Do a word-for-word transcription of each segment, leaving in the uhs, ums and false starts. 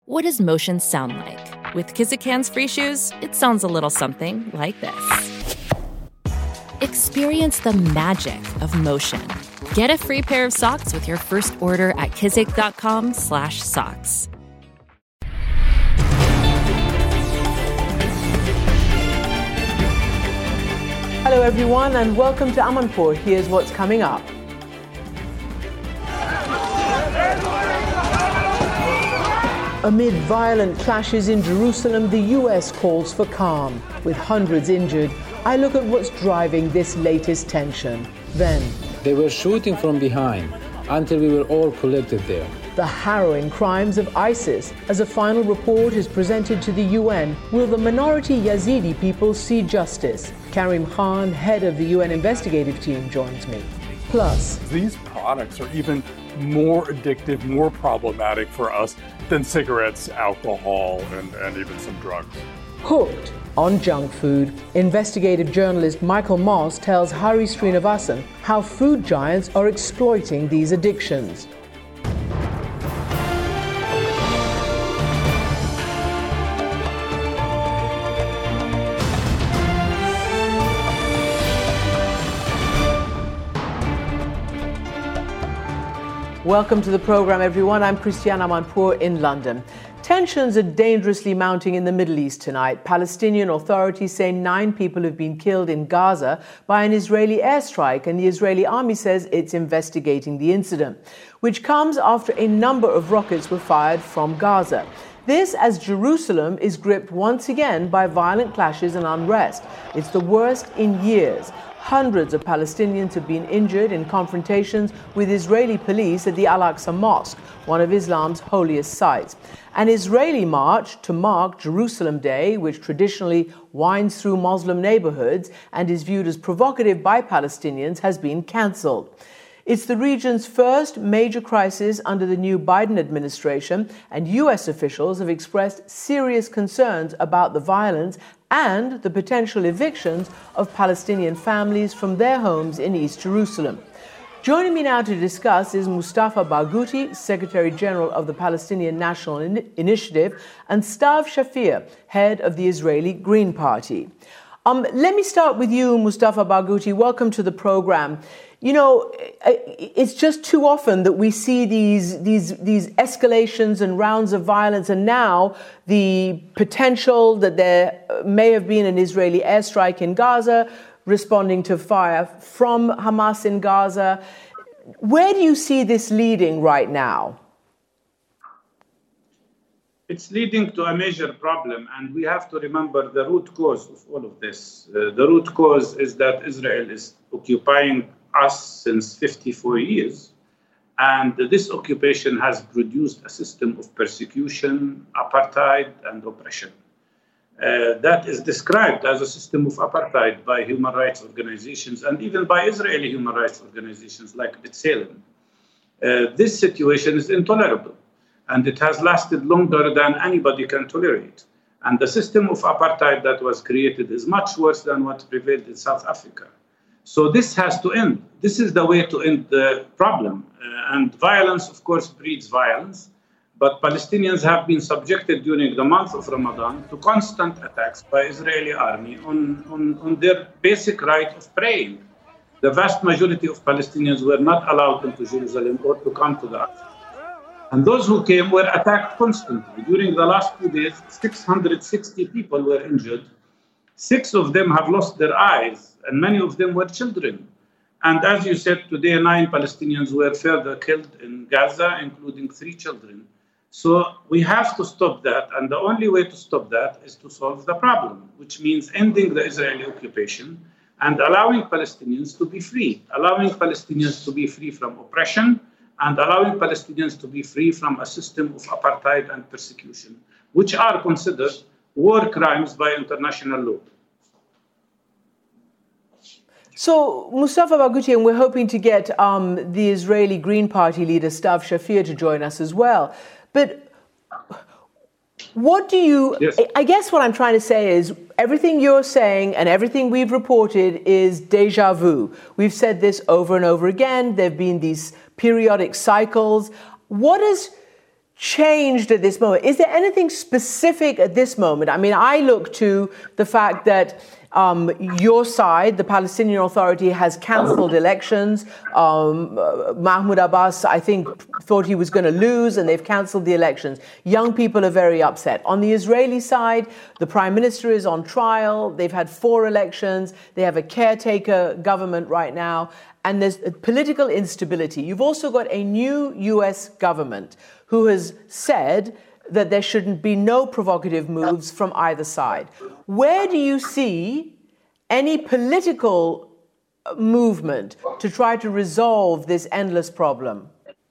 What does motion sound like? With Kizikans free shoes, it sounds a little something like this. Experience the magic of motion. Get a free pair of socks with your first order at kizik.com slash socks. Hello everyone and welcome to Amanpour. Here's what's coming up. Amid violent clashes in Jerusalem, the U S calls for calm. With hundreds injured, I look at what's driving this latest tension. Then, they were shooting from behind until we were all collected there. The harrowing crimes of ISIS. As a final report is presented to the U N, will the minority Yazidi people see justice? Karim Khan, head of the U N investigative team, joins me. Plus, these products are even more addictive, more problematic for us than cigarettes, alcohol, and, and even some drugs. Hooked on junk food, investigative journalist Michael Moss tells Hari Srinivasan how food giants are exploiting these addictions. Welcome to the program, everyone. I'm Christiane Amanpour in London. Tensions are dangerously mounting in the Middle East tonight. Palestinian authorities say nine people have been killed in Gaza by an Israeli airstrike, and the Israeli army says it's investigating the incident, which comes after a number of rockets were fired from Gaza. This as Jerusalem is gripped once again by violent clashes and unrest. It's the worst in years. Hundreds of Palestinians have been injured in confrontations with Israeli police at the Al-Aqsa Mosque, one of Islam's holiest sites. An Israeli march to mark Jerusalem Day, which traditionally winds through Muslim neighborhoods and is viewed as provocative by Palestinians, has been cancelled. It's the region's first major crisis under the new Biden administration, and U S officials have expressed serious concerns about the violence and the potential evictions of Palestinian families from their homes in East Jerusalem. Joining me now to discuss is Mustafa Barghouti, Secretary General of the Palestinian National In- Initiative, and Stav Shafir, head of the Israeli Green Party. Um, let me start with you, Mustafa Barghouti. Welcome to the program. You know, it's just too often that we see these, these, these escalations and rounds of violence, and now the potential that there may have been an Israeli airstrike in Gaza, responding to fire from Hamas in Gaza. Where do you see this leading right now? It's leading to a major problem, and we have to remember the root cause of all of this. Uh, the root cause is that Israel is occupying us since fifty-four years, and this occupation has produced a system of persecution, apartheid, and oppression. Uh, that is described as a system of apartheid by human rights organizations and even by Israeli human rights organizations like B'Tselem. Uh, this situation is intolerable, and it has lasted longer than anybody can tolerate. And the system of apartheid that was created is much worse than what prevailed in South Africa. So this has to end. This is the way to end the problem. Uh, and violence, of course, breeds violence. But Palestinians have been subjected during the month of Ramadan to constant attacks by Israeli army on, on, on their basic right of praying. The vast majority of Palestinians were not allowed into Jerusalem or to come to the Aqsa. And those who came were attacked constantly. During the last two days, six hundred sixty people were injured. Six of them have lost their eyes, and many of them were children. And as you said, today nine Palestinians were further killed in Gaza, including three children. So we have to stop that, and the only way to stop that is to solve the problem, which means ending the Israeli occupation and allowing Palestinians to be free, allowing Palestinians to be free from oppression, and allowing Palestinians to be free from a system of apartheid and persecution, which are considered war crimes by international law. So, Mustafa Barghouti, and we're hoping to get um, the Israeli Green Party leader, Stav Shafir, to join us as well. But what do you... Yes. I guess what I'm trying to say is everything you're saying and everything we've reported is déjà vu. We've said this over and over again. There have been these periodic cycles. What is... changed at this moment? Is there anything specific at this moment? I mean, I look to the fact that um, your side, the Palestinian Authority, has cancelled elections. Um, Mahmoud Abbas, I think, thought he was going to lose, and they've cancelled the elections. Young people are very upset. On the Israeli side, the Prime Minister is on trial. They've had four elections. They have a caretaker government right now, and there's political instability. You've also got a new U S government who has said that there shouldn't be no provocative moves from either side. Where do you see any political movement to try to resolve this endless problem?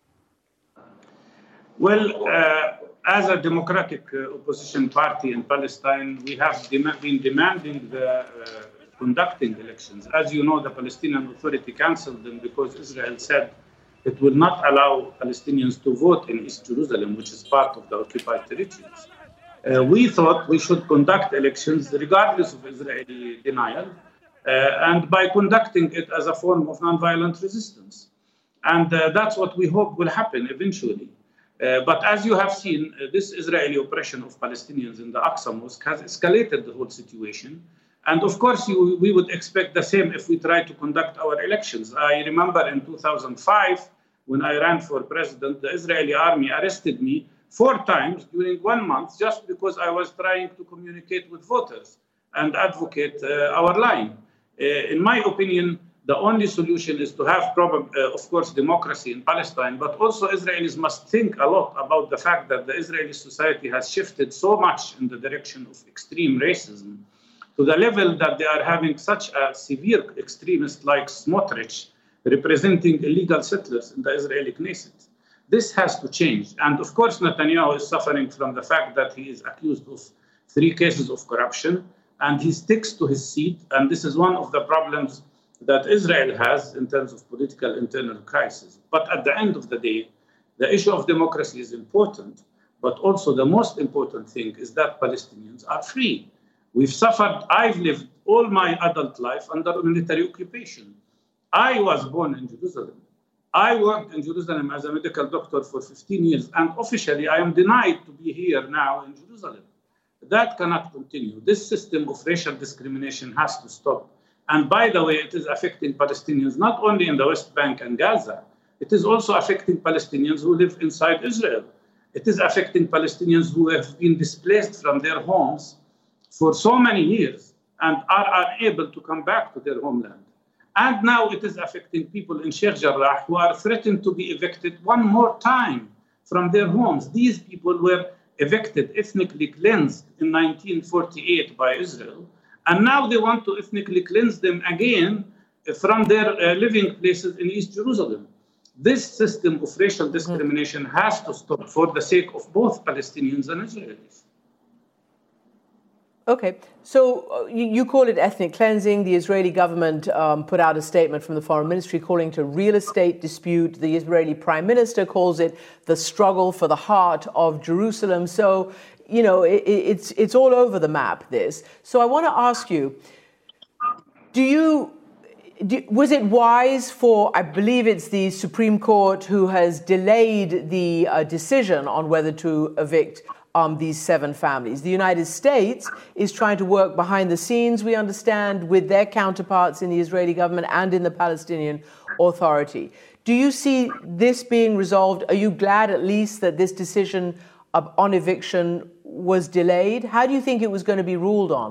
Well, uh, as a democratic uh, opposition party in Palestine, we have dem- been demanding the uh, conducting elections. As you know, the Palestinian Authority cancelled them because Israel said it will not allow Palestinians to vote in East Jerusalem, which is part of the occupied territories. Uh, we thought we should conduct elections regardless of Israeli denial, uh, and by conducting it as a form of nonviolent resistance. And uh, that's what we hope will happen eventually. Uh, but as you have seen, uh, this Israeli oppression of Palestinians in the Aqsa Mosque has escalated the whole situation. And of course, you, we would expect the same if we try to conduct our elections. I remember in two thousand five, when I ran for president, the Israeli army arrested me four times during one month just because I was trying to communicate with voters and advocate uh, our line. Uh, in my opinion, the only solution is to have, prob- uh, of course, democracy in Palestine, but also Israelis must think a lot about the fact that the Israeli society has shifted so much in the direction of extreme racism to the level that they are having such a severe extremist like Smotrich representing illegal settlers in the Israeli Knesset. This has to change. And of course, Netanyahu is suffering from the fact that he is accused of three cases of corruption, and he sticks to his seat. And this is one of the problems that Israel has in terms of political internal crisis. But at the end of the day, the issue of democracy is important, but also the most important thing is that Palestinians are free. We've suffered, I've lived all my adult life under military occupation. I was born in Jerusalem. I worked in Jerusalem as a medical doctor for fifteen years, and officially I am denied to be here now in Jerusalem. That cannot continue. This system of racial discrimination has to stop. And by the way, it is affecting Palestinians not only in the West Bank and Gaza, it is also affecting Palestinians who live inside Israel. It is affecting Palestinians who have been displaced from their homes for so many years and are unable to come back to their homeland. And now it is affecting people in Sheikh Jarrah who are threatened to be evicted one more time from their homes. These people were evicted, ethnically cleansed in nineteen forty-eight by Israel, and now they want to ethnically cleanse them again from their uh, living places in East Jerusalem. This system of racial discrimination has to stop for the sake of both Palestinians and Israelis. Okay, so uh, you, you call it ethnic cleansing. The Israeli government um, put out a statement from the foreign ministry calling it a real estate dispute. The Israeli prime minister calls it the struggle for the heart of Jerusalem. So, you know, it, it's it's all over the map, this. So I want to ask you, do you, do, was it wise for, I believe it's the Supreme Court who has delayed the uh, decision on whether to evict Um, these seven families. The United States is trying to work behind the scenes, we understand, with their counterparts in the Israeli government and in the Palestinian Authority. Do you see this being resolved? Are you glad at least that this decision of, on eviction was delayed? How do you think it was going to be ruled on?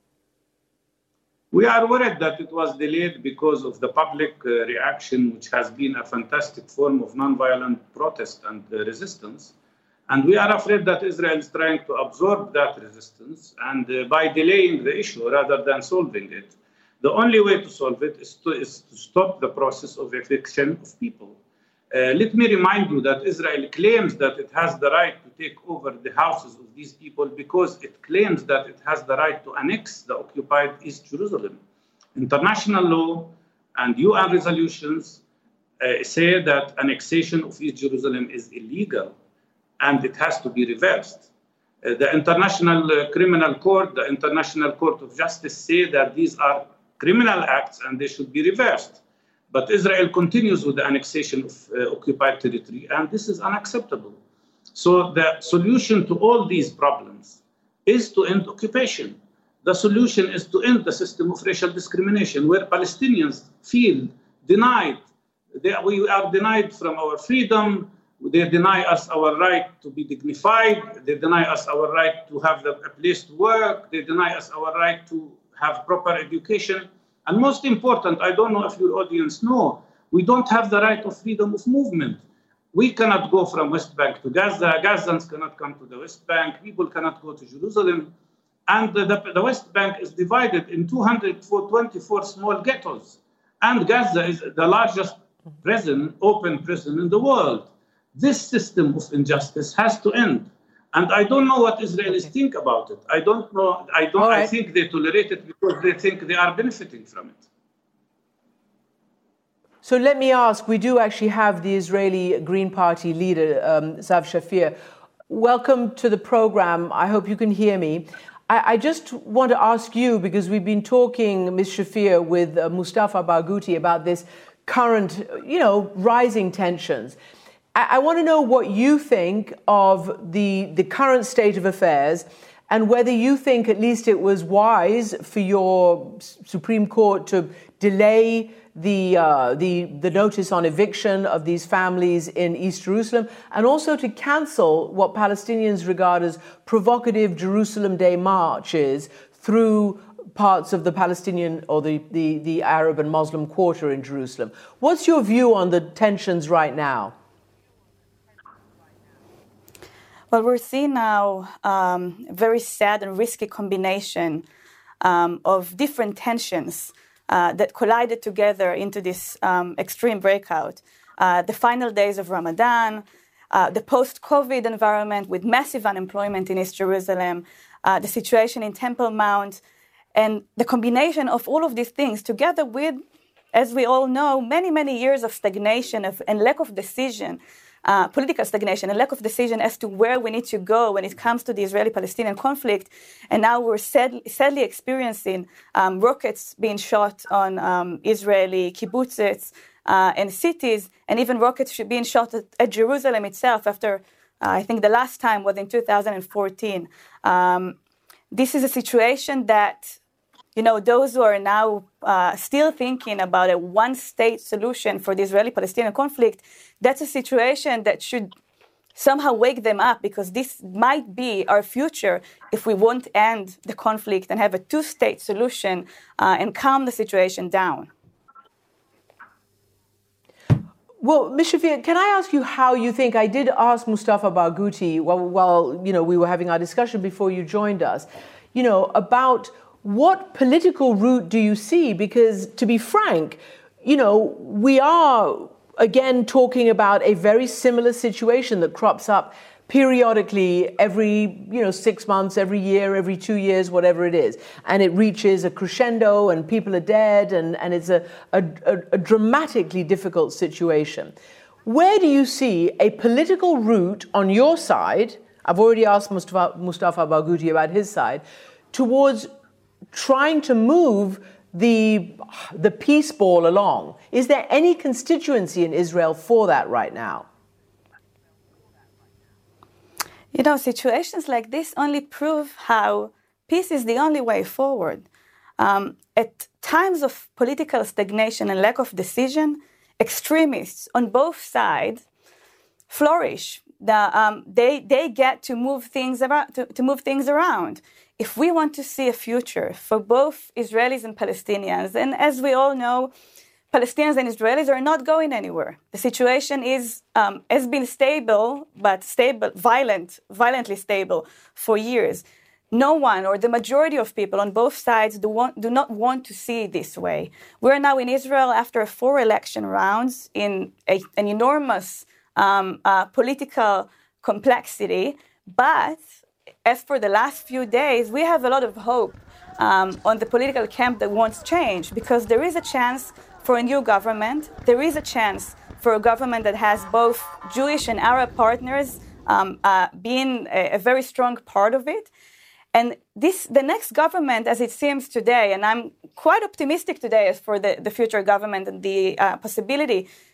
We are worried that it was delayed because of the public uh, reaction, which has been a fantastic form of nonviolent protest and uh, resistance. And we are afraid that Israel is trying to absorb that resistance, and uh, by delaying the issue rather than solving it, the only way to solve it is to, is to stop the process of eviction of people. Uh, let me remind you that Israel claims that it has the right to take over the houses of these people because it claims that it has the right to annex the occupied East Jerusalem. International law and U N resolutions uh, say that annexation of East Jerusalem is illegal, and it has to be reversed. Uh, the International uh, Criminal Court, the International Court of Justice say that these are criminal acts and they should be reversed. But Israel continues with the annexation of uh, occupied territory, and this is unacceptable. So the solution to all these problems is to end occupation. The solution is to end the system of racial discrimination, where Palestinians feel denied. They, we are denied from our freedom. They deny us our right to be dignified. They deny us our right to have the, a place to work. They deny us our right to have proper education. And most important, I don't know if your audience know, we don't have the right of freedom of movement. We cannot go from West Bank to Gaza. Gazans cannot come to the West Bank. People cannot go to Jerusalem. And the, the, the West Bank is divided in two hundred twenty-four small ghettos. And Gaza is the largest prison, open prison in the world. This system of injustice has to end. And I don't know what Israelis think about it. I don't know. I don't. Right. I think they tolerate it because they think they are benefiting from it. So let me ask, we do actually have the Israeli Green Party leader, um, Sav Shafir. Welcome to the program. I hope you can hear me. I, I just want to ask you, because we've been talking, Miz Shafir, with uh, Mustafa Barghouti about this current, you know, rising tensions. I, I want to know what you think of the, the current state of affairs, and whether you think at least it was wise for your Supreme Court to delay the, uh, the, the notice on eviction of these families in East Jerusalem, and also to cancel what Palestinians regard as provocative Jerusalem Day marches through parts of the Palestinian or the, the, the Arab and Muslim quarter in Jerusalem. What's your view on the tensions right now? Well, we're seeing now um, a very sad and risky combination um, of different tensions uh, that collided together into this um, extreme breakout. Uh, the final days of Ramadan, uh, the post-COVID environment with massive unemployment in East Jerusalem, uh, the situation in Temple Mount, and the combination of all of these things together with, as we all know, many, many years of stagnation of, and lack of decision, Uh, political stagnation, a lack of decision as to where we need to go when it comes to the Israeli-Palestinian conflict. And now we're sad, sadly experiencing um, rockets being shot on um, Israeli kibbutzes uh, and cities, and even rockets being shot at, at Jerusalem itself after, uh, I think the last time was in two thousand fourteen. Um, this is a situation that, you know, those who are now uh, still thinking about a one-state solution for the Israeli-Palestinian conflict, that's a situation that should somehow wake them up, because this might be our future if we won't end the conflict and have a two-state solution uh, and calm the situation down. Well, Miz Shafir, can I ask you how you think, I did ask Mustafa Barghouti while, while you know, we were having our discussion before you joined us, you know, about what political route do you see? Because, to be frank, you know, we are, again, talking about a very similar situation that crops up periodically every, you know, six months, every year, every two years, whatever it is. And it reaches a crescendo and people are dead, and, and it's a, a, a dramatically difficult situation. Where do you see a political route on your side? I've already asked Mustafa, Mustafa Barghouti about his side, towards trying to move the, the peace ball along. Is there any constituency in Israel for that right now? You know, situations like this only prove how peace is the only way forward. Um, at times of political stagnation and lack of decision, extremists on both sides flourish. The, um, they, they get to move things around, to, to move things around. If we want to see a future for both Israelis and Palestinians, and as we all know, Palestinians and Israelis are not going anywhere. The situation is um, has been stable, but stable, violent, violently stable for years. No one, or the majority of people on both sides, do, want, do not want to see it this way. We're now in Israel after four election rounds in a, an enormous um, uh, political complexity, but as for the last few days, we have a lot of hope um, on the political camp that wants change, because there is a chance for a new government. There is a chance for a government that has both Jewish and Arab partners um, uh, being a, a very strong part of it. And this, the next government, as it seems today, and I'm quite optimistic today as for the, the future government and the uh, possibility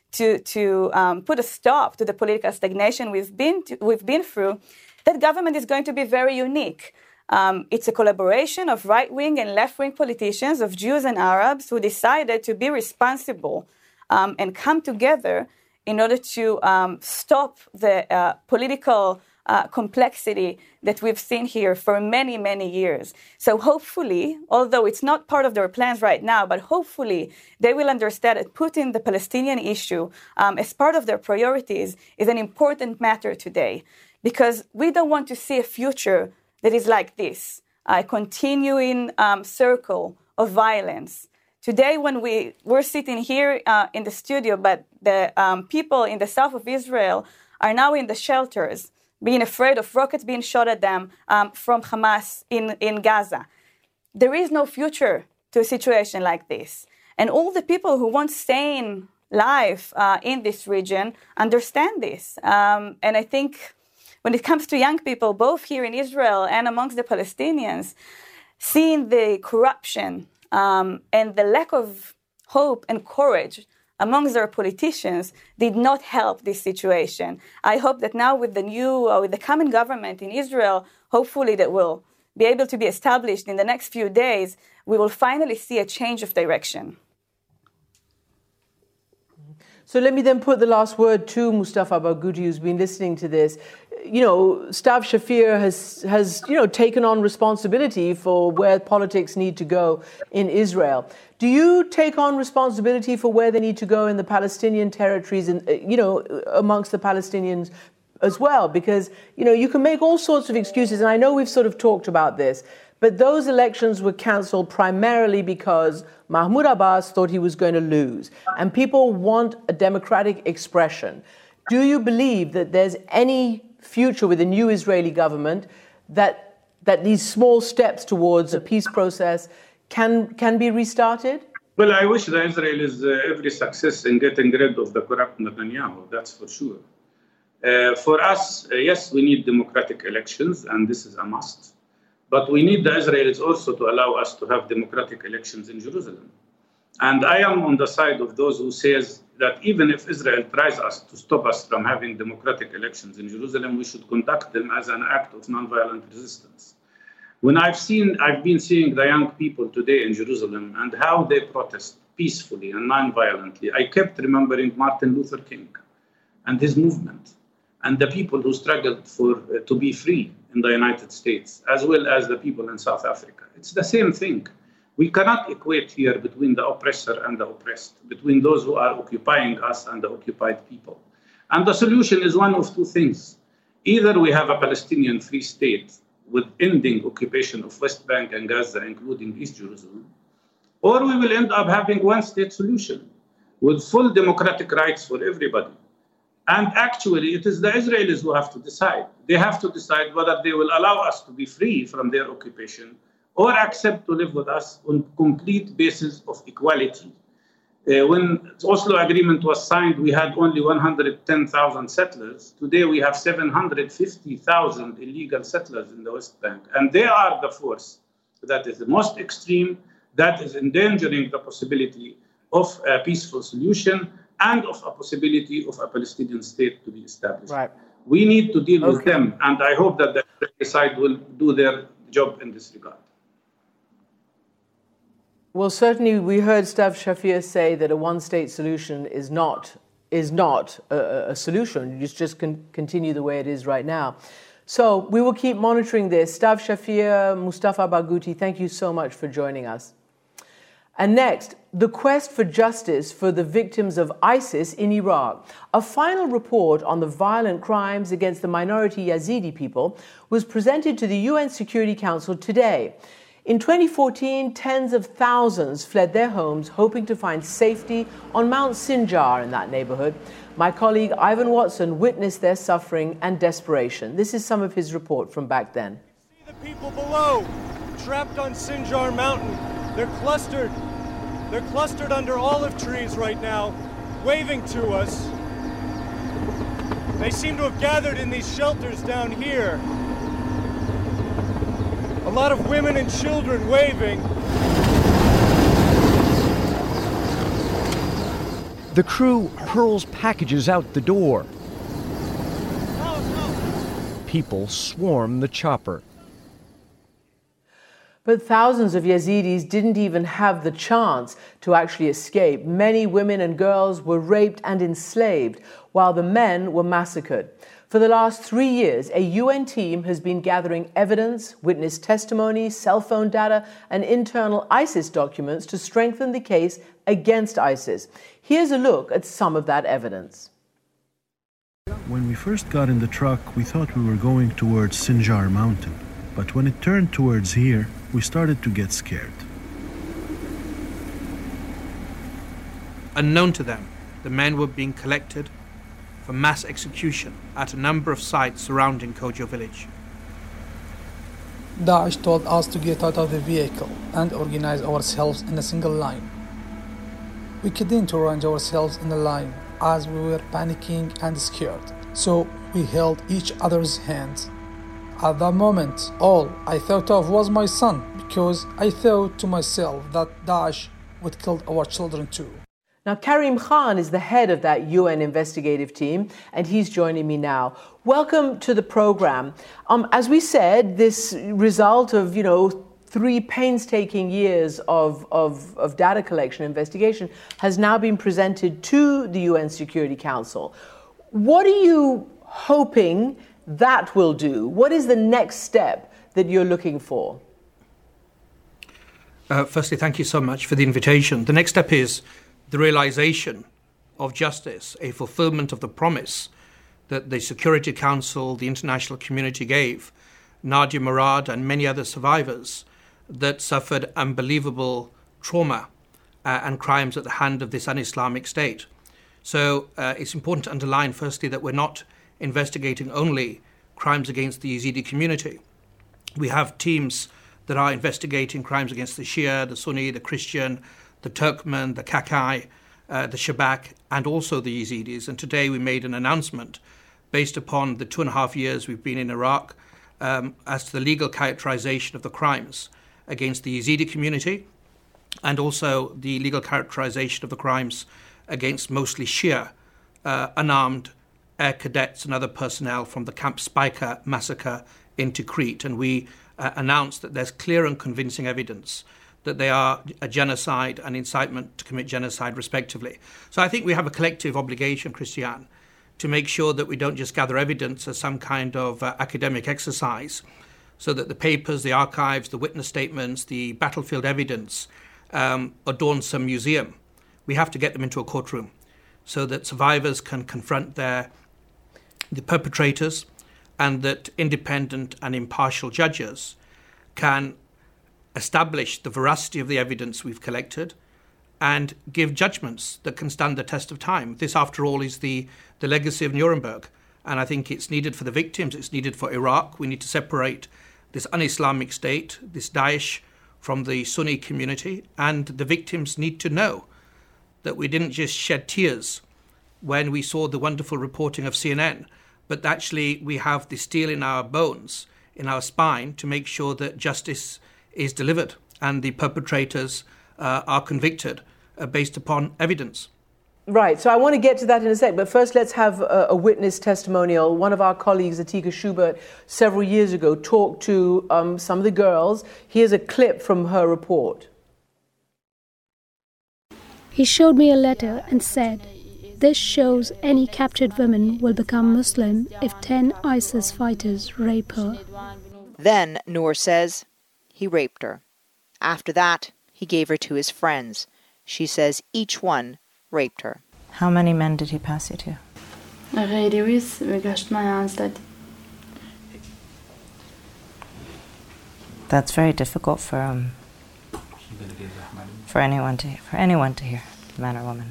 to, to um, put a stop to the political stagnation we've been, to, we've been through, that government is going to be very unique. Um, it's a collaboration of right-wing and left-wing politicians, of Jews and Arabs, who decided to be responsible um, and come together in order to um, stop the uh, political uh, complexity that we've seen here for many, many years. So hopefully, although it's not part of their plans right now, but hopefully they will understand that putting the Palestinian issue um, as part of their priorities is an important matter today, because we don't want to see a future that is like this, a continuing um, circle of violence. Today, when we, we're sitting here uh, in the studio, but the um, people in the south of Israel are now in the shelters, being afraid of rockets being shot at them um, from Hamas in, in Gaza. There is no future to a situation like this. And all the people who want sane life uh, in this region understand this. Um, and I think when it comes to young people, both here in Israel and amongst the Palestinians, seeing the corruption um, and the lack of hope and courage amongst their politicians did not help this situation. I hope that now with the new, uh, with the coming government in Israel, hopefully that will be able to be established in the next few days, we will finally see a change of direction. So let me then put the last word to Mustafa Barghouti, who's been listening to this. You know, Stav Shafir has, has, you know, taken on responsibility for where politics need to go in Israel. Do you take on responsibility for where they need to go in the Palestinian territories and, you know, amongst the Palestinians as well? Because, you know, you can make all sorts of excuses, and I know we've sort of talked about this, but those elections were cancelled primarily because Mahmoud Abbas thought he was going to lose, and people want a democratic expression. Do you believe that there's any future with the new Israeli government that that these small steps towards a peace process can can be restarted? Well, I wish the Israelis uh, every success in getting rid of the corrupt Netanyahu, that's for sure. Uh, for us, uh, yes, we need democratic elections, and this is a must. But we need the Israelis also to allow us to have democratic elections in Jerusalem. And I am on the side of those who says that even if Israel tries us to stop us from having democratic elections in Jerusalem, we should conduct them as an act of nonviolent resistance. When I've seen, I've been seeing the young people today in Jerusalem and how they protest peacefully and nonviolently, I kept remembering Martin Luther King and his movement and the people who struggled for uh, to be free in the United States, as well as the people in South Africa. It's the same thing. We cannot equate here between the oppressor and the oppressed, between those who are occupying us and the occupied people. And the solution is one of two things. Either we have a Palestinian free state with ending occupation of West Bank and Gaza, including East Jerusalem, or we will end up having one state solution with full democratic rights for everybody. And actually, it is the Israelis who have to decide. They have to decide whether they will allow us to be free from their occupation or accept to live with us on complete basis of equality. Uh, when the Oslo Agreement was signed, we had only one hundred ten thousand settlers. Today, we have seven hundred fifty thousand illegal settlers in the West Bank. And they are the force that is the most extreme, that is endangering the possibility of a peaceful solution and of a possibility of a Palestinian state to be established. Right. We need to deal okay. with them, and I hope that the Israeli side will do their job in this regard. Well, certainly we heard Stav Shafir say that a one-state solution is not is not a, a solution. You just can continue the way it is right now. So we will keep monitoring this. Stav Shafir, Mustafa Barghouti, thank you so much for joining us. And next, the quest for justice for the victims of ISIS in Iraq. A final report on the violent crimes against the minority Yazidi people was presented to the U N Security Council today. In twenty fourteen, tens of thousands fled their homes, hoping to find safety on Mount Sinjar in that neighborhood. My colleague Ivan Watson witnessed their suffering and desperation. This is some of his report from back then. See the people below, trapped on Sinjar Mountain. They're clustered. They're clustered under olive trees right now, waving to us. They seem to have gathered in these shelters down here. A lot of women and children waving. The crew hurls packages out the door. People swarm the chopper. But thousands of Yazidis didn't even have the chance to actually escape. Many women and girls were raped and enslaved, while the men were massacred. For the last three years, a U N team has been gathering evidence, witness testimony, cell phone data, and internal ISIS documents to strengthen the case against ISIS. Here's a look at some of that evidence. When we first got in the truck, we thought we were going towards Sinjar Mountain. But when it turned towards here, we started to get scared. Unknown to them, the men were being collected for mass execution at a number of sites surrounding Kojo village. Daesh told us to get out of the vehicle and organize ourselves in a single line. We couldn't arrange ourselves in a line as we were panicking and scared, so we held each other's hands. At that moment, all I thought of was my son, because I thought to myself that Daesh would kill our children too. Now, Karim Khan is the head of that U N investigative team, and he's joining me now. Welcome to the program. Um, as we said, this result of, you know, three painstaking years of, of, of data collection investigation has now been presented to the U N Security Council. What are you hoping that will do? What is the next step that you're looking for? Uh, firstly, thank you so much for the invitation. The next step is the realization of justice, a fulfillment of the promise that the Security Council, the international community gave Nadia Murad and many other survivors that suffered unbelievable trauma uh, and crimes at the hand of this un-Islamic state. So uh, it's important to underline, firstly, that we're not investigating only crimes against the Yazidi community. We have teams that are investigating crimes against the Shia, the Sunni, the Christian, the Turkmen, the Kakai, uh, the Shabak, and also the Yazidis. And today we made an announcement based upon the two and a half years we've been in Iraq um, as to the legal characterization of the crimes against the Yazidi community and also the legal characterization of the crimes against mostly Shia, uh, unarmed air cadets and other personnel from the Camp Spiker massacre in Tikrit. And we uh, announced that there's clear and convincing evidence that they are a genocide and incitement to commit genocide, respectively. So I think we have a collective obligation, Christiane, to make sure that we don't just gather evidence as some kind of uh, academic exercise, so that the papers, the archives, the witness statements, the battlefield evidence um, adorn some museum. We have to get them into a courtroom so that survivors can confront their the perpetrators, and that independent and impartial judges can establish the veracity of the evidence we've collected and give judgments that can stand the test of time. This, after all, is the, the legacy of Nuremberg, and I think it's needed for the victims, it's needed for Iraq. We need to separate this un-Islamic state, this Daesh, from the Sunni community, and the victims need to know that we didn't just shed tears when we saw the wonderful reporting of C N N, but actually we have the steel in our bones, in our spine, to make sure that justice is delivered and the perpetrators uh, are convicted uh, based upon evidence. Right, so I want to get to that in a sec, but first let's have a, a witness testimonial. One of our colleagues, Atika Schubert, several years ago talked to um, some of the girls. Here's a clip from her report. He showed me a letter and said, "This shows any captured woman will become Muslim if ten ISIS fighters rape her." Then, Noor says, he raped her. After that, he gave her to his friends. She says each one raped her. How many men did he pass you to? That's very difficult for um, for anyone to for anyone to hear, man or woman.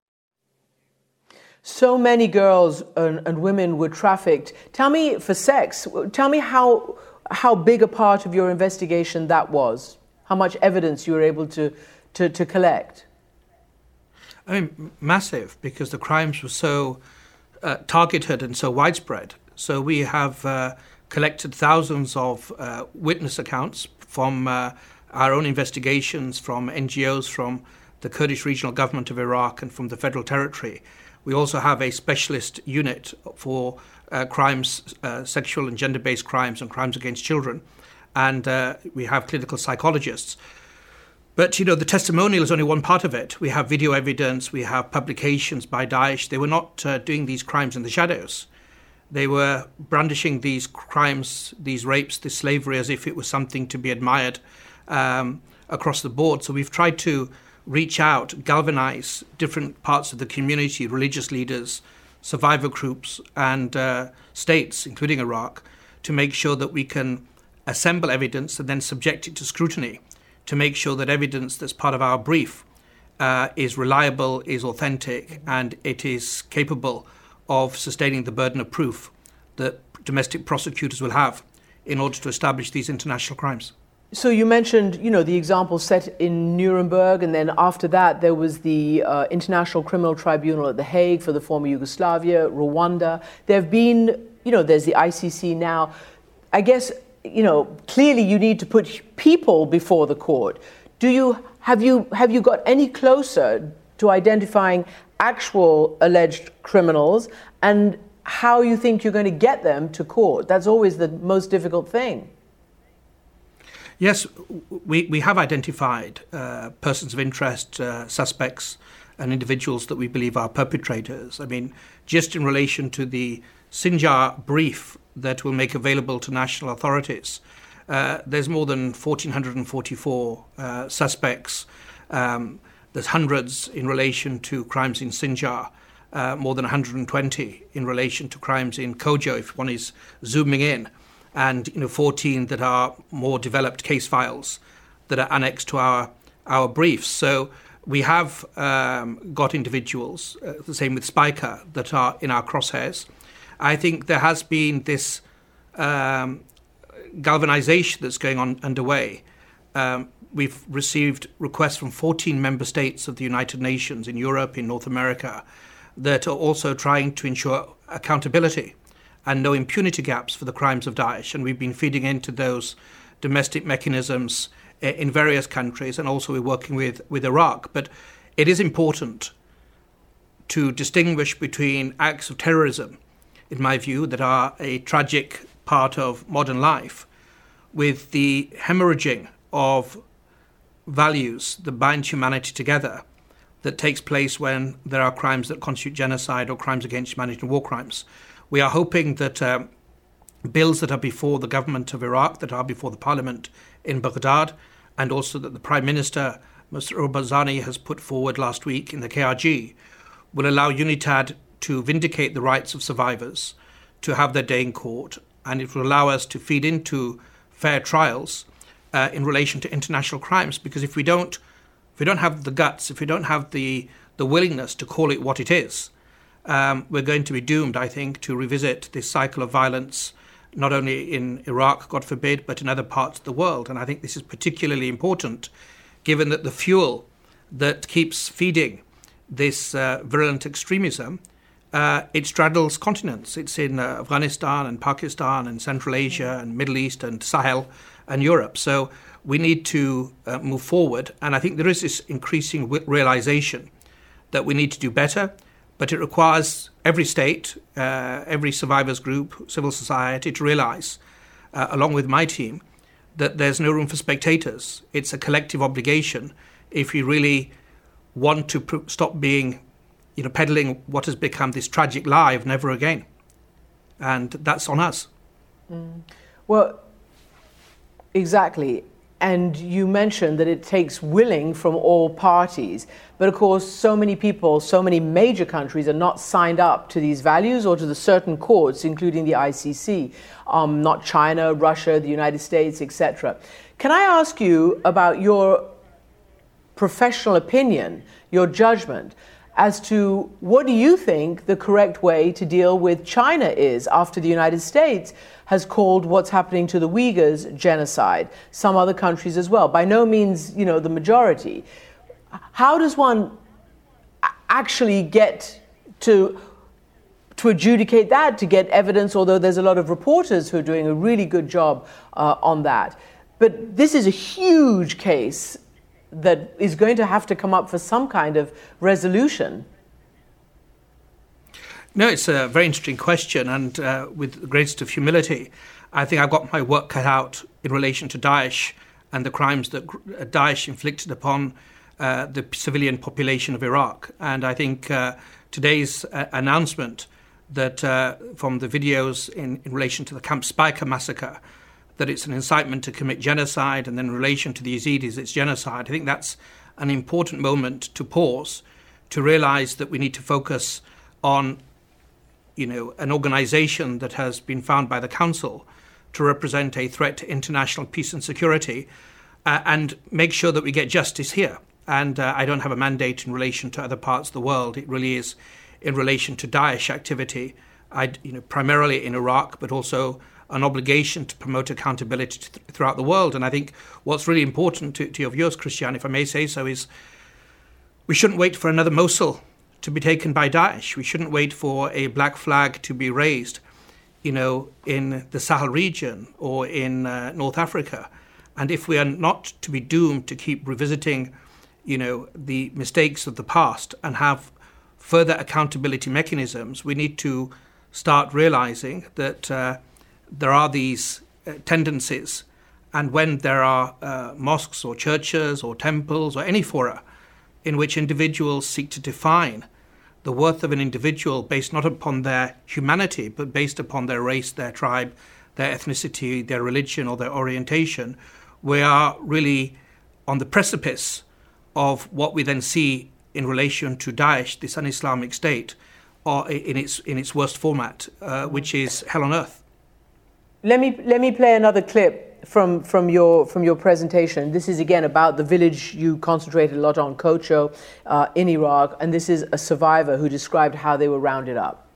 So many girls and, and women were trafficked. Tell me, for sex, tell me how how big a part of your investigation that was. How much evidence you were able to to, to collect. I mean, massive, because the crimes were so uh, targeted and so widespread. So we have uh, collected thousands of uh, witness accounts from uh, our own investigations, from N G Os, from the Kurdish regional government of Iraq and from the Federal Territory. We also have a specialist unit for uh, crimes, uh, sexual and gender-based crimes and crimes against children. And uh, we have clinical psychologists. But, you know, the testimonial is only one part of it. We have video evidence, we have publications by Daesh. They were not uh, doing these crimes in the shadows. They were brandishing these crimes, these rapes, this slavery as if it was something to be admired um, across the board. So we've tried to reach out, galvanize different parts of the community, religious leaders, survivor groups, and uh, states, including Iraq, to make sure that we can assemble evidence and then subject it to scrutiny to make sure that evidence that's part of our brief uh, is reliable, is authentic, and it is capable of sustaining the burden of proof that domestic prosecutors will have in order to establish these international crimes. So you mentioned, you know, the example set in Nuremberg, and then after that there was the uh, International Criminal Tribunal at The Hague for the former Yugoslavia, Rwanda. There have been, you know, there's the I C C now. I guess, you know, clearly you need to put people before the court. Do you have you have you got any closer to identifying actual alleged criminals and how you think you're going to get them to court? That's always the most difficult thing. Yes, we, we have identified uh, persons of interest, uh, suspects, and individuals that we believe are perpetrators. I mean, just in relation to the Sinjar brief that we'll make available to national authorities, uh, there's more than one thousand four hundred forty-four uh, suspects. Um, there's hundreds in relation to crimes in Sinjar, uh, more than one hundred twenty in relation to crimes in Kojo, if one is zooming in, and you know, fourteen that are more developed case files that are annexed to our our briefs. So we have um, got individuals, uh, the same with Spiker, that are in our crosshairs. I think there has been this um, galvanization that's going on underway. Um, we've received requests from fourteen member states of the United Nations in Europe, in North America, that are also trying to ensure accountability and no impunity gaps for the crimes of Daesh. And we've been feeding into those domestic mechanisms in various countries, and also we're working with, with Iraq. But it is important to distinguish between acts of terrorism, in my view, that are a tragic part of modern life, with the hemorrhaging of values that bind humanity together that takes place when there are crimes that constitute genocide or crimes against humanity and war crimes. We are hoping that um, bills that are before the government of Iraq, that are before the parliament in Baghdad, and also that the Prime Minister, Mister Barzani, has put forward last week in the K R G, will allow UNITAD to vindicate the rights of survivors, to have their day in court, and it will allow us to feed into fair trials uh, in relation to international crimes. Because if we don't, if we don't have the guts, if we don't have the the willingness to call it what it is, um, we're going to be doomed, I think, to revisit this cycle of violence, not only in Iraq, God forbid, but in other parts of the world. And I think this is particularly important, given that the fuel that keeps feeding this uh, virulent extremism, uh, it straddles continents. It's in uh, Afghanistan and Pakistan and Central Asia and Middle East and Sahel and Europe. So we need to uh, move forward. And I think there is this increasing realization that we need to do better, but it requires every state, uh, every survivors group, civil society to realize, uh, along with my team, that there's no room for spectators. It's a collective obligation if we really want to pr- stop being, you know, peddling what has become this tragic lie of never again. And that's on us. Mm. Well, exactly. And you mentioned that it takes willing from all parties. But of course, so many people, so many major countries are not signed up to these values or to the certain courts, including the I C C, um, not China, Russia, the United States, et cetera. Can I ask you about your professional opinion, your judgment, as to what do you think the correct way to deal with China is after the United States has called what's happening to the Uyghurs genocide, some other countries as well, by no means, you know, the majority. How does one actually get to to adjudicate that, to get evidence, although there's a lot of reporters who are doing a really good job uh, on that. But this is a huge case that is going to have to come up for some kind of resolution? No, it's a very interesting question, and uh, with the greatest of humility, I think I've got my work cut out in relation to Daesh and the crimes that Daesh inflicted upon uh, the civilian population of Iraq. And I think uh, today's uh, announcement that uh, from the videos in, in relation to the Camp Speicher massacre, that it's an incitement to commit genocide, and then in relation to the Yazidis, it's genocide. I think that's an important moment to pause, to realize that we need to focus on, you know, an organization that has been found by the Council to represent a threat to international peace and security, uh, and make sure that we get justice here. And uh, I don't have a mandate in relation to other parts of the world. It really is in relation to Daesh activity, I, you know, primarily in Iraq, but also an obligation to promote accountability th- throughout the world. And I think what's really important to, to your viewers, Christian, if I may say so, is we shouldn't wait for another Mosul to be taken by Daesh. We shouldn't wait for a black flag to be raised, you know, in the Sahel region or in uh, North Africa. And if we are not to be doomed to keep revisiting, you know, the mistakes of the past and have further accountability mechanisms, we need to start realizing that uh, there are these uh, tendencies. And when there are uh, mosques or churches or temples or any fora in which individuals seek to define the worth of an individual based not upon their humanity, but based upon their race, their tribe, their ethnicity, their religion, or their orientation, we are really on the precipice of what we then see in relation to Daesh, this un-Islamic state, or in its in its worst format, uh, which is hell on earth. Let me let me play another clip from from your from your presentation. This is again about the village you concentrated a lot on, Kocho, uh, in Iraq, and this is a survivor who described how they were rounded up.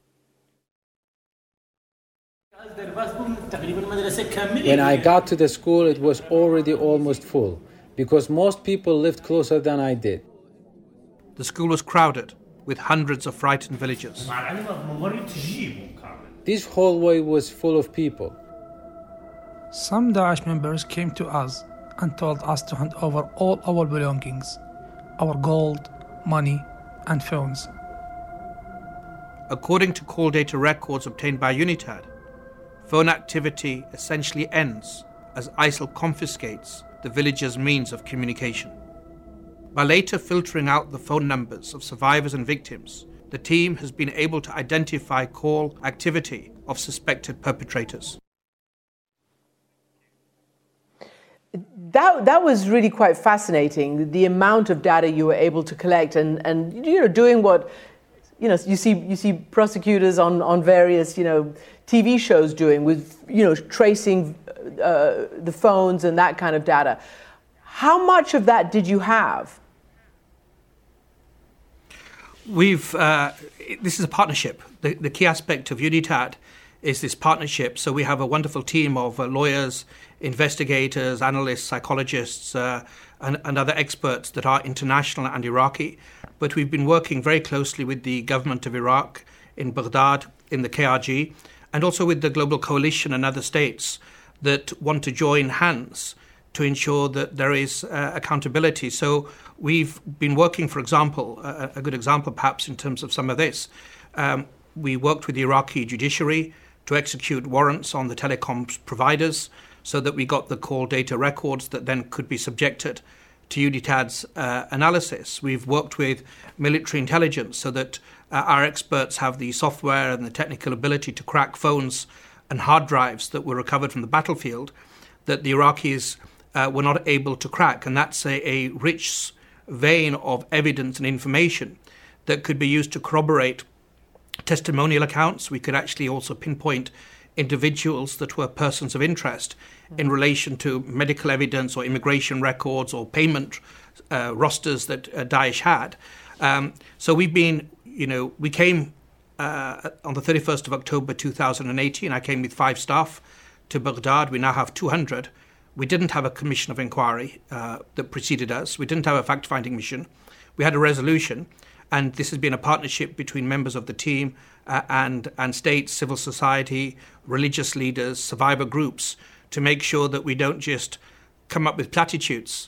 When I got to the school, it was already almost full, because most people lived closer than I did. The school was crowded with hundreds of frightened villagers. This hallway was full of people. Some Daesh members came to us and told us to hand over all our belongings, our gold, money, and phones. According to call data records obtained by UNITAD, phone activity essentially ends as ISIL confiscates the villagers' means of communication. By later filtering out the phone numbers of survivors and victims, the team has been able to identify call activity of suspected perpetrators. That that was really quite fascinating, the amount of data you were able to collect, and, and you know, doing what, you know, you see you see prosecutors on, on various, you know, T V shows doing with, you know, tracing uh, the phones and that kind of data. How much of that did you have? We've, uh, this is a partnership. The, the key aspect of UNITAD is this partnership. So we have a wonderful team of uh, lawyers, investigators, analysts, psychologists, uh, and, and other experts that are international and Iraqi. But we've been working very closely with the government of Iraq in Baghdad, in the K R G, and also with the Global Coalition and other states that want to join hands to ensure that there is uh, accountability. So we've been working, for example, uh, a good example perhaps in terms of some of this. Um, we worked with the Iraqi judiciary to execute warrants on the telecoms providers so that we got the call data records that then could be subjected to UNITAD's uh, analysis. We've worked with military intelligence so that uh, our experts have the software and the technical ability to crack phones and hard drives that were recovered from the battlefield that the Iraqis Uh, were not able to crack. And that's a, a rich vein of evidence and information that could be used to corroborate testimonial accounts. We could actually also pinpoint individuals that were persons of interest in relation to medical evidence or immigration records or payment uh, rosters that uh, Daesh had. Um, so we've been, you know, we came uh, on the thirty-first of October two thousand eighteen. I came with five staff to Baghdad. We now have two hundred. We didn't have a commission of inquiry uh, that preceded us. We didn't have a fact-finding mission. We had a resolution, and this has been a partnership between members of the team uh, and, and states, civil society, religious leaders, survivor groups, to make sure that we don't just come up with platitudes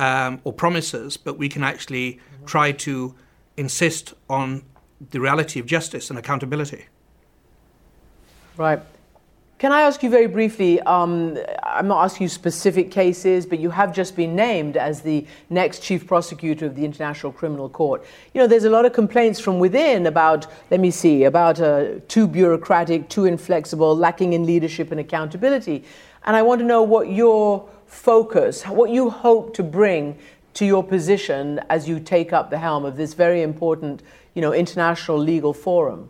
um, or promises, but we can actually try to insist on the reality of justice and accountability. Right. Can I ask you very briefly, um, I'm not asking you specific cases, but you have just been named as the next chief prosecutor of the International Criminal Court. You know, there's a lot of complaints from within about, let me see, about uh, too bureaucratic, too inflexible, lacking in leadership and accountability. And I want to know what your focus, what you hope to bring to your position as you take up the helm of this very important, you know, international legal forum.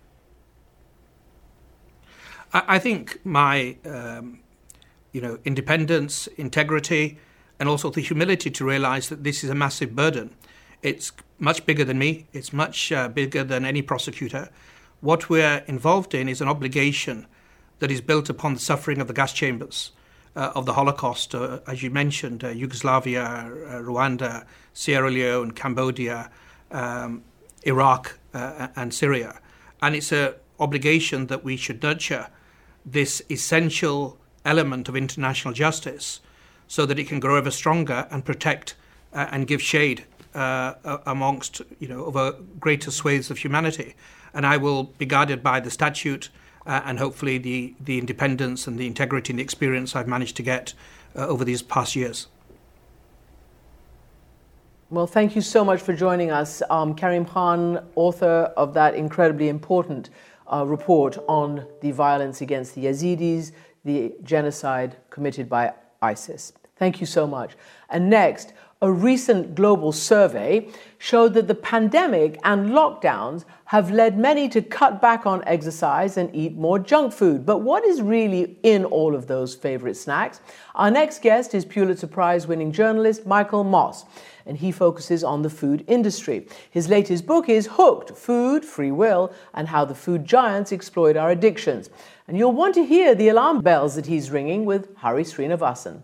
I think my, um, you know, independence, integrity, and also the humility to realize that this is a massive burden. It's much bigger than me. It's much uh, bigger than any prosecutor. What we're involved in is an obligation that is built upon the suffering of the gas chambers uh, of the Holocaust, uh, as you mentioned, uh, Yugoslavia, uh, Rwanda, Sierra Leone, Cambodia, um, Iraq, uh, and Syria. And it's an obligation that we should nurture this essential element of international justice so that it can grow ever stronger and protect uh, and give shade uh, amongst, you know, over greater swathes of humanity. And I will be guided by the statute uh, and hopefully the, the independence and the integrity and the experience I've managed to get uh, over these past years. Well, thank you so much for joining us. Um, Karim Khan, author of that incredibly important Uh, report on the violence against the Yazidis, the genocide committed by ISIS. Thank you so much. And next, a recent global survey showed that the pandemic and lockdowns have led many to cut back on exercise and eat more junk food. But what is really in all of those favorite snacks? Our next guest is Pulitzer Prize-winning journalist Michael Moss, and he focuses on the food industry. His latest book is Hooked: Food, Free Will, and How the Food Giants Exploit Our Addictions. And you'll want to hear the alarm bells that he's ringing with Hari Srinivasan.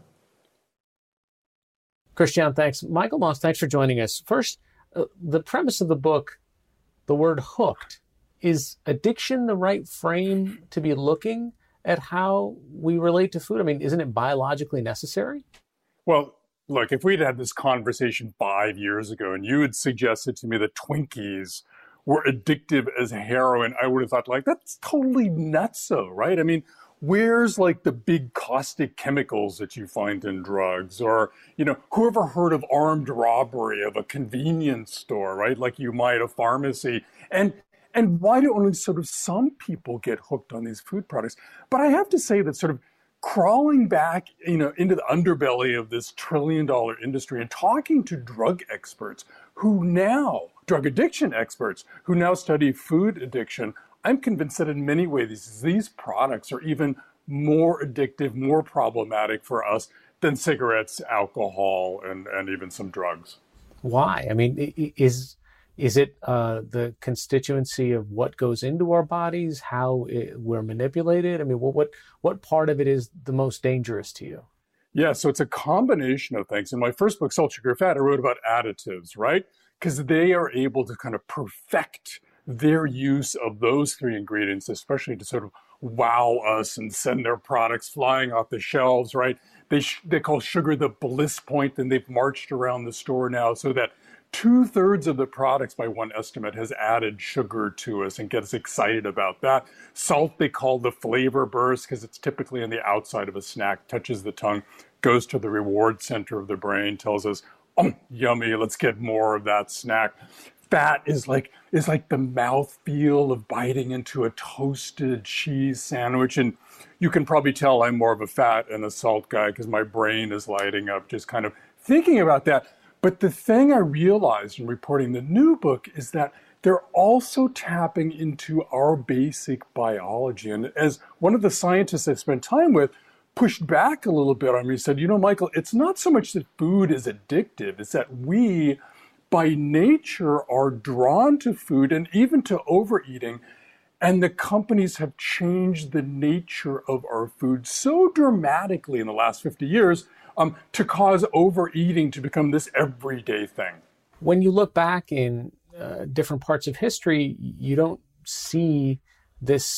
Christian, thanks. Michael Moss, thanks for joining us. First, uh, the premise of the book, the word hooked. Is addiction the right frame to be looking at how we relate to food? I mean, isn't it biologically necessary? Well, look, if we'd had this conversation five years ago and you had suggested to me that Twinkies were addictive as heroin, I would have thought, like, that's totally nutso, right? I mean, where's like the big caustic chemicals that you find in drugs? Or, you know, who ever heard of armed robbery of a convenience store, right? Like you might a pharmacy. And and why do only sort of some people get hooked on these food products? But I have to say that sort of crawling back, you know, into the underbelly of this trillion dollar industry and talking to drug experts who now, drug addiction experts who now study food addiction, I'm convinced that in many ways these products are even more addictive, more problematic for us than cigarettes, alcohol, and, and even some drugs. Why? I mean, is is it uh, the constituency of what goes into our bodies, how it, we're manipulated? I mean, what, what what part of it is the most dangerous to you? Yeah, so it's a combination of things. In my first book, Salt, Sugar, Fat, I wrote about additives, right? Because they are able to kind of perfect their use of those three ingredients, especially to sort of wow us and send their products flying off the shelves, right? They sh- they call sugar the bliss point, and they've marched around the store now so that two-thirds of the products, by one estimate, has added sugar to us and get us excited about that. Salt they call the flavor burst because it's typically on the outside of a snack, touches the tongue, goes to the reward center of the brain, tells us, oh, yummy, let's get more of that snack. Fat is like is like the mouthfeel of biting into a toasted cheese sandwich. And you can probably tell I'm more of a fat and a salt guy because my brain is lighting up just kind of thinking about that. But the thing I realized in reporting the new book is that they're also tapping into our basic biology. And as one of the scientists I spent time with pushed back a little bit on me, said, you know, Michael, it's not so much that food is addictive, it's that we by nature are drawn to food and even to overeating, and the companies have changed the nature of our food so dramatically in the last fifty years um, to cause overeating to become this everyday thing. When you look back in uh, different parts of history, you don't see this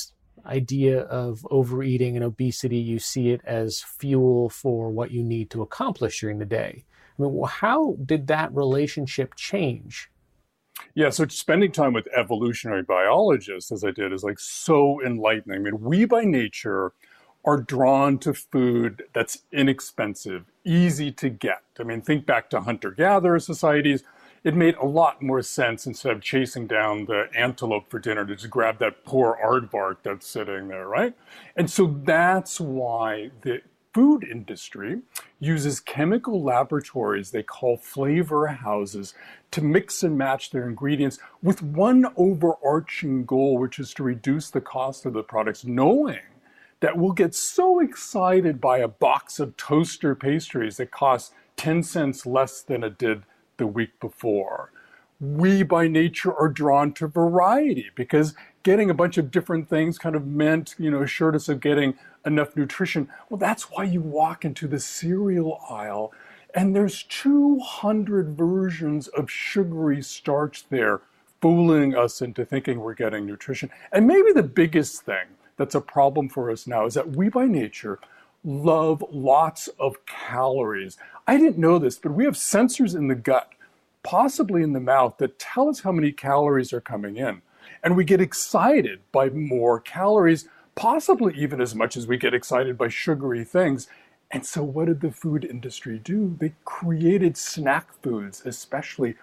idea of overeating and obesity, you see it as fuel for what you need to accomplish during the day. I mean, how did that relationship change? Yeah, so spending time with evolutionary biologists, as I did, is like so enlightening. I mean, we by nature are drawn to food that's inexpensive, easy to get. I mean, think back to hunter-gatherer societies. It made a lot more sense instead of chasing down the antelope for dinner to just grab that poor aardvark that's sitting there, right? And so that's why the food industry uses chemical laboratories they call flavor houses to mix and match their ingredients with one overarching goal, which is to reduce the cost of the products, knowing that we'll get so excited by a box of toaster pastries that costs ten cents less than it did the week before. We by nature are drawn to variety because getting a bunch of different things kind of meant, you know, assured us of getting enough nutrition. Well, that's why you walk into the cereal aisle and there's two hundred versions of sugary starch there, fooling us into thinking we're getting nutrition. And maybe the biggest thing that's a problem for us now is that we by nature love lots of calories. I didn't know this, but we have sensors in the gut, possibly in the mouth, that tell us how many calories are coming in. And we get excited by more calories, possibly even as much as we get excited by sugary things. And so what did the food industry do? They created snack foods, especially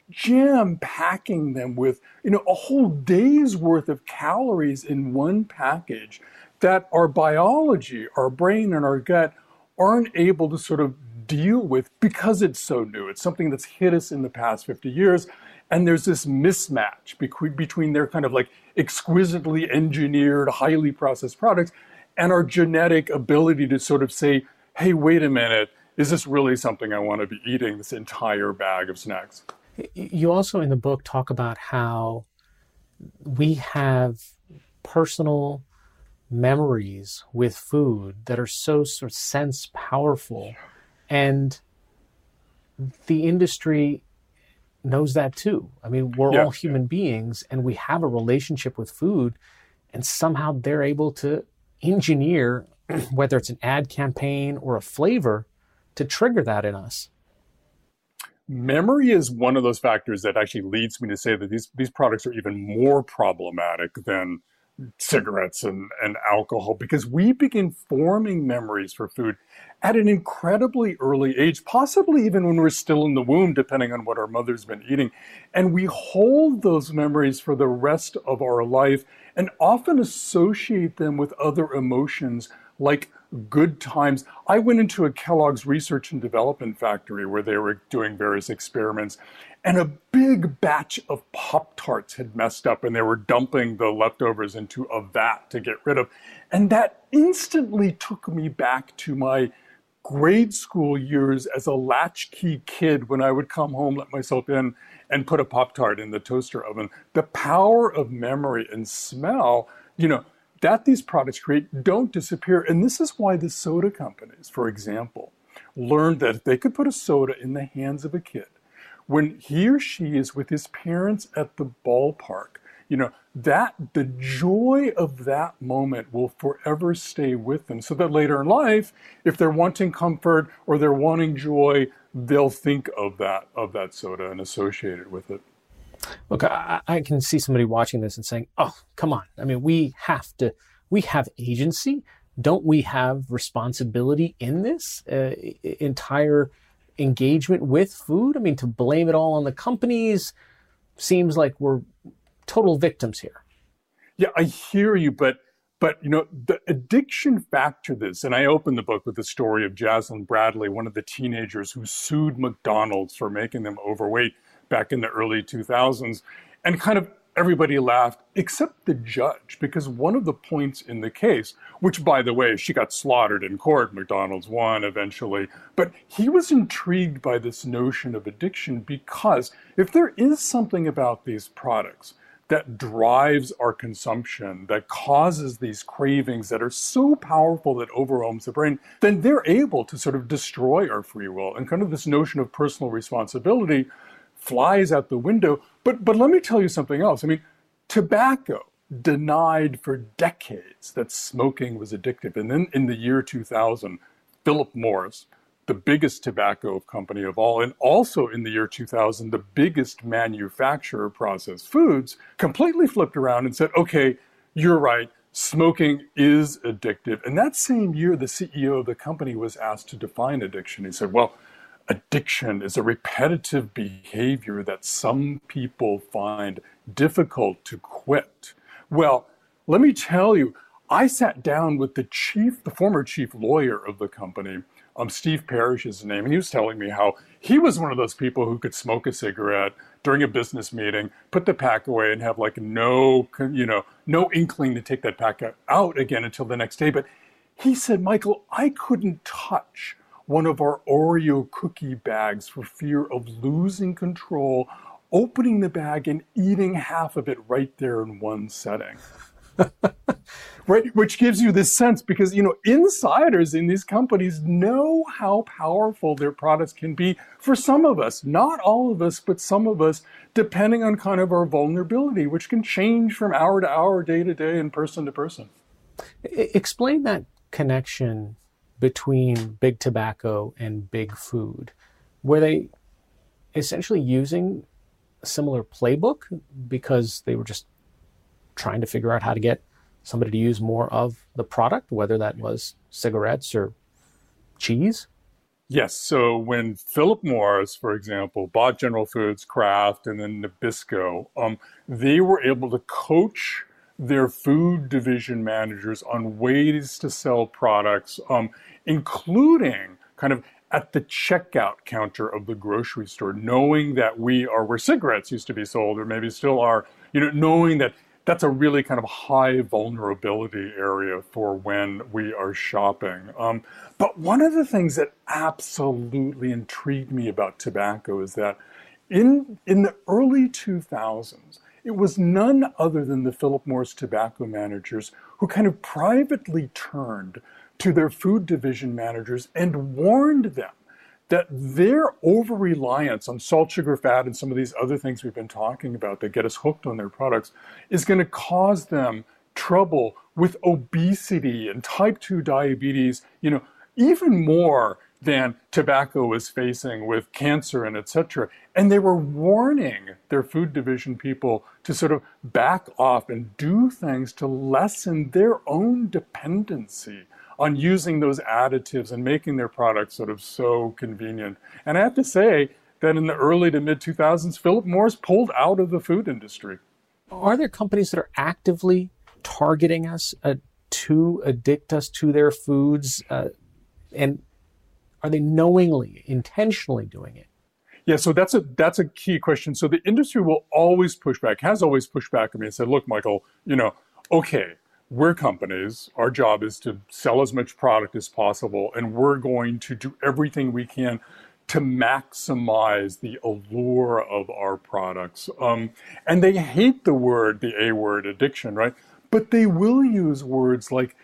jam-packing them with, you know, a whole day's worth of calories in one package that our biology, our brain, and our gut aren't able to sort of deal with because it's so new. It's something that's hit us in the past fifty years. And there's this mismatch between, between their kind of like exquisitely engineered, highly processed products and our genetic ability to sort of say, hey, wait a minute, is this really something I want to be eating, this entire bag of snacks? You also in the book talk about how we have personal memories with food that are so sort of sense powerful, and the industry knows that too. I mean, we're yeah. all human beings and we have a relationship with food, and somehow they're able to engineer, whether it's an ad campaign or a flavor, to trigger that in us. Memory is one of those factors that actually leads me to say that these, these products are even more problematic than cigarettes and, and alcohol, because we begin forming memories for food at an incredibly early age, possibly even when we're still in the womb, depending on what our mother's been eating. And we hold those memories for the rest of our life and often associate them with other emotions like good times. I went into a Kellogg's research and development factory where they were doing various experiments, and a big batch of Pop-Tarts had messed up and they were dumping the leftovers into a vat to get rid of. And that instantly took me back to my grade school years as a latchkey kid when I would come home, let myself in, and put a Pop-Tart in the toaster oven. The power of memory and smell, you know, that these products create don't disappear. And this is why the soda companies, for example, learned that if they could put a soda in the hands of a kid, when he or she is with his parents at the ballpark, you know, that the joy of that moment will forever stay with them, so that later in life, if they're wanting comfort or they're wanting joy, they'll think of that, of that soda and associate it with it. Look, I, I can see somebody watching this and saying, oh, come on. I mean, we have to, we have agency. Don't we have responsibility in this uh, entire engagement with food? I mean, to blame it all on the companies seems like we're total victims here. Yeah, I hear you, but but you know, the addiction factor this, and I open the book with the story of Jaslyn Bradley, one of the teenagers who sued McDonald's for making them overweight back in the early two thousands, and kind of everybody laughed except the judge, because one of the points in the case, which by the way, she got slaughtered in court, McDonald's won eventually, but he was intrigued by this notion of addiction because if there is something about these products that drives our consumption, that causes these cravings that are so powerful that overwhelms the brain, then they're able to sort of destroy our free will. And kind of this notion of personal responsibility flies out the window. But but let me tell you something else. I mean, tobacco denied for decades that smoking was addictive. And then in the year two thousand, Philip Morris, the biggest tobacco company of all, and also in the year two thousand, the biggest manufacturer of processed foods, completely flipped around and said, okay, you're right, smoking is addictive. And that same year, the C E O of the company was asked to define addiction. He said, well, addiction is a repetitive behavior that some people find difficult to quit. Well, let me tell you, I sat down with the chief, the former chief lawyer of the company, um, Steve Parrish is his name, and he was telling me how he was one of those people who could smoke a cigarette during a business meeting, put the pack away, and have like no, you know, no inkling to take that pack out again until the next day. But he said, Michael, I couldn't touch one of our Oreo cookie bags for fear of losing control, opening the bag and eating half of it right there in one setting. Right, which gives you this sense, because, you know, insiders in these companies know how powerful their products can be for some of us, not all of us, but some of us, depending on kind of our vulnerability, which can change from hour to hour, day to day, and person to person. Explain that connection between big tobacco and big food. Were they essentially using a similar playbook because they were just trying to figure out how to get somebody to use more of the product, whether that was cigarettes or cheese? Yes. So when Philip Morris, for example, bought General Foods, Kraft, and then Nabisco, um, they were able to coach their food division managers on ways to sell products, um, including kind of at the checkout counter of the grocery store, knowing that we are where cigarettes used to be sold, or maybe still are, you know, knowing that that's a really kind of high vulnerability area for when we are shopping. Um, but one of the things that absolutely intrigued me about tobacco is that in, in the early two thousands, it was none other than the Philip Morris tobacco managers who kind of privately turned to their food division managers and warned them that their over-reliance on salt, sugar, fat, and some of these other things we've been talking about that get us hooked on their products is going to cause them trouble with obesity and type two diabetes, you know, even more than tobacco was facing with cancer and et cetera. And they were warning their food division people to sort of back off and do things to lessen their own dependency on using those additives and making their products sort of so convenient. And I have to say that in the early to mid two thousands, Philip Morris pulled out of the food industry. Are there companies that are actively targeting us uh, to addict us to their foods? Uh, and are they knowingly, intentionally doing it? Yeah, so that's a that's a key question. So the industry will always push back, has always pushed back at me and said, look, Michael, you know, okay, we're companies, our job is to sell as much product as possible, and we're going to do everything we can to maximize the allure of our products. Um, and they hate the word, the A word, addiction, right? But they will use words like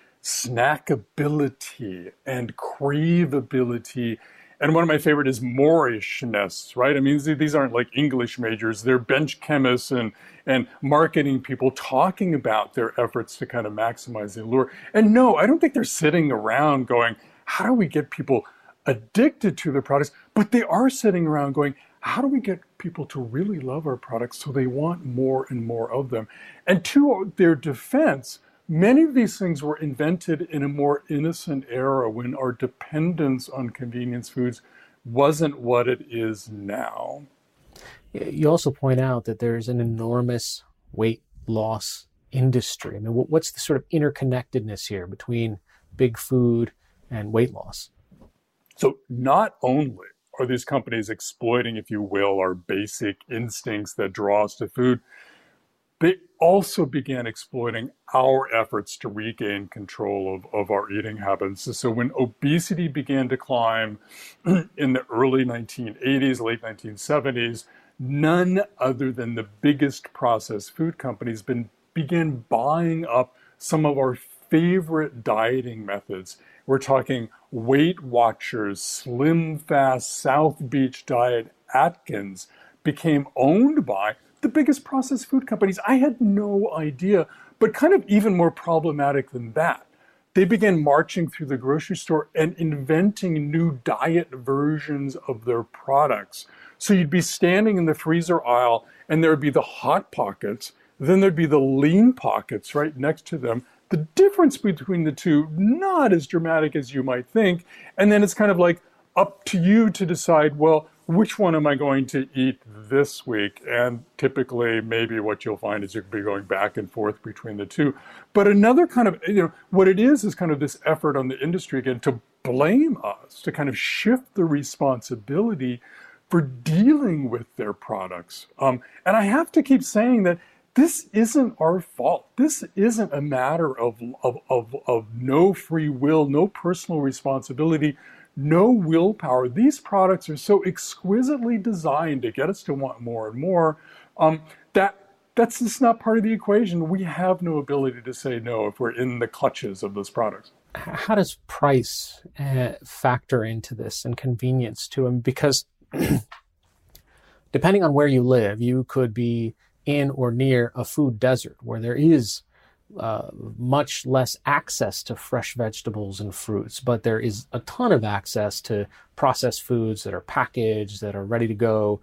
snackability and craveability. And one of my favorite is Moorishness, right? I mean, these aren't like English majors. They're bench chemists and, and marketing people talking about their efforts to kind of maximize the allure. And no, I don't think they're sitting around going, how do we get people addicted to their products? But they are sitting around going, how do we get people to really love our products so they want more and more of them? And to their defense, many of these things were invented in a more innocent era when our dependence on convenience foods wasn't what it is now. You also point out that there's an enormous weight loss industry. I mean, what's the sort of interconnectedness here between big food and weight loss? So not only are these companies exploiting, if you will, our basic instincts that draw us to food, they also began exploiting our efforts to regain control of, of our eating habits. So when obesity began to climb in the early nineteen eighties, late nineteen seventies, none other than the biggest processed food companies been, began buying up some of our favorite dieting methods. We're talking Weight Watchers, Slim Fast, South Beach Diet, Atkins became owned by the biggest processed food companies. I had no idea, But kind of even more problematic than that, they began marching through the grocery store and inventing new diet versions of their products. So you'd be standing in the freezer aisle and there would be the Hot Pockets, then there'd be the Lean Pockets right next to them. The difference between the two, not as dramatic as you might think. And then it's kind of like up to you to decide, well, which one am I going to eat this week? And typically, maybe what you'll find is you'll be going back and forth between the two. But another kind of, you know, what it is is kind of this effort on the industry, again, to blame us, to kind of shift the responsibility for dealing with their products. Um, and I have to keep saying that this isn't our fault. This isn't a matter of, of, of, of no free will, no personal responsibility, no willpower. These products are so exquisitely designed to get us to want more and more um, that that's just not part of the equation. We have no ability to say no if we're in the clutches of those products. How does price uh, factor into this and convenience to them? Because depending on where you live, you could be in or near a food desert where there is uh, much less access to fresh vegetables and fruits, but there is a ton of access to processed foods that are packaged, that are ready to go.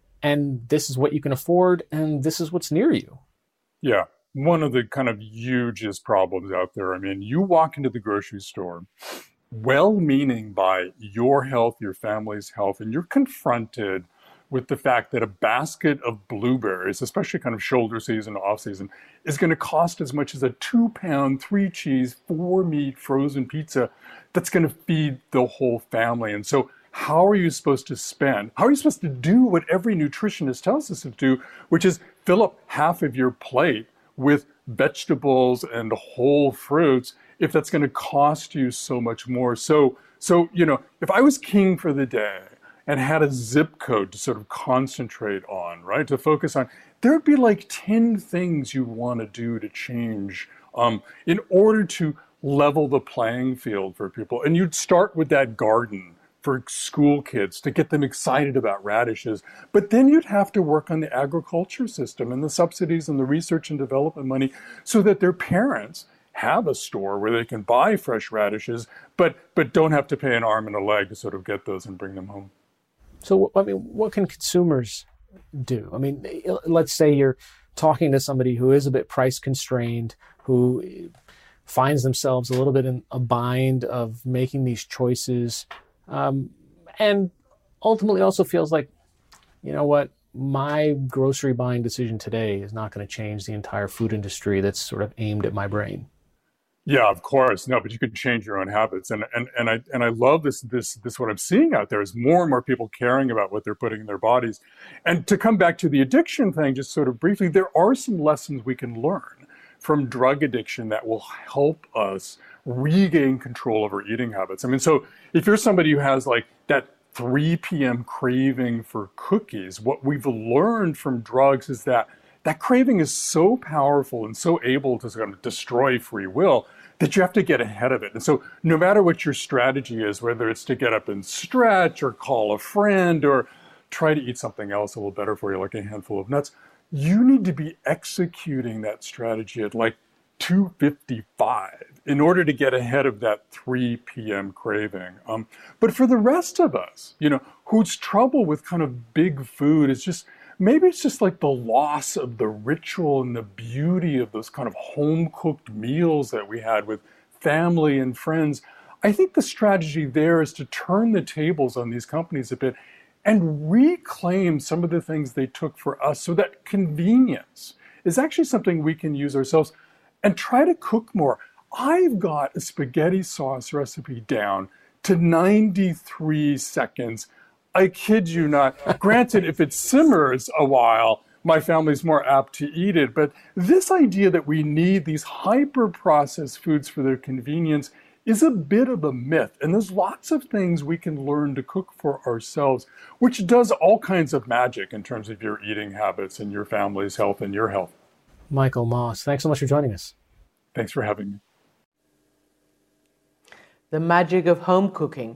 And this is what you can afford, and this is what's near you. Yeah. One of the kind of hugest problems out there, I mean, you walk into the grocery store, well-meaning by your health, your family's health, and you're confronted with the fact that a basket of blueberries, especially kind of shoulder season, off season, is going to cost as much as a two pound, three cheese, four meat frozen pizza that's going to feed the whole family. And so how are you supposed to spend? How are you supposed to do what every nutritionist tells us to do, which is fill up half of your plate with vegetables and whole fruits, if that's going to cost you so much more? So, so, you know, if I was king for the day and had a zip code to sort of concentrate on, right, to focus on, there'd be like ten things you'd want to do to change um, in order to level the playing field for people. And you'd start with that garden for school kids to get them excited about radishes. But then you'd have to work on the agriculture system and the subsidies and the research and development money so that their parents have a store where they can buy fresh radishes, but but don't have to pay an arm and a leg to sort of get those and bring them home. So, I mean, what can consumers do? I mean, let's say you're talking to somebody who is a bit price constrained, who finds themselves a little bit in a bind of making these choices, um, and ultimately also feels like, you know what, my grocery buying decision today is not going to change the entire food industry that's sort of aimed at my brain. Yeah, of course. No, but you can change your own habits. And and and I and I love this this this what I'm seeing out there is more and more people caring about what they're putting in their bodies. And to come back to the addiction thing, just sort of briefly, there are some lessons we can learn from drug addiction that will help us regain control over eating habits. I mean, so if you're somebody who has like that three p.m. craving for cookies, what we've learned from drugs is that that craving is so powerful and so able to sort of destroy free will that you have to get ahead of it. And so no matter what your strategy is, whether it's to get up and stretch or call a friend or try to eat something else a little better for you, like a handful of nuts, you need to be executing that strategy at like two fifty-five in order to get ahead of that three p.m. craving. Um, but for the rest of us, you know, whose trouble with kind of big food is just, maybe it's just like the loss of the ritual and the beauty of those kind of home-cooked meals that we had with family and friends. I think the strategy there is to turn the tables on these companies a bit and reclaim some of the things they took for us so that convenience is actually something we can use ourselves and try to cook more. I've got a spaghetti sauce recipe down to ninety-three seconds. I kid you not. Granted, if it simmers a while, my family's more apt to eat it. But this idea that we need these hyper-processed foods for their convenience is a bit of a myth. And there's lots of things we can learn to cook for ourselves, which does all kinds of magic in terms of your eating habits and your family's health and your health. Michael Moss, thanks so much for joining us. Thanks for having me. The magic of home cooking.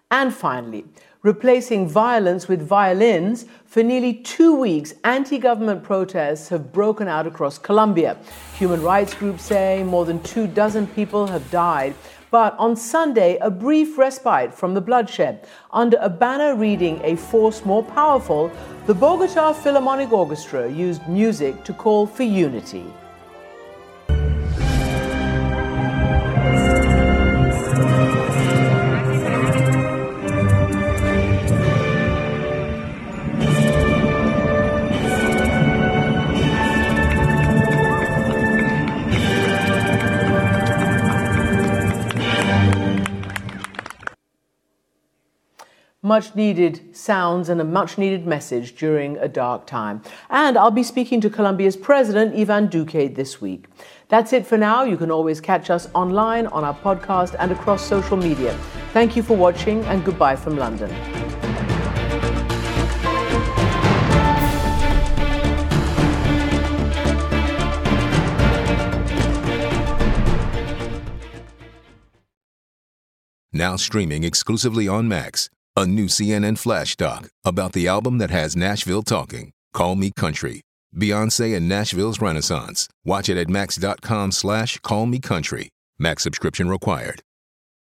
And finally, replacing violence with violins, for nearly two weeks, anti-government protests have broken out across Colombia. Human rights groups say more than two dozen people have died. But on Sunday, a brief respite from the bloodshed. Under a banner reading "A Force More Powerful," the Bogota Philharmonic Orchestra used music to call for unity. Much needed sounds and a much needed message during a dark time. And I'll be speaking to Colombia's President, Ivan Duque, this week. That's it for now. You can always catch us online, on our podcast, and across social media. Thank you for watching, and goodbye from London. Now streaming exclusively on Max. A new C N N Flash doc about the album that has Nashville talking, Call Me Country. Beyonce and Nashville's Renaissance. Watch it at max.com slash call me country. Max subscription required.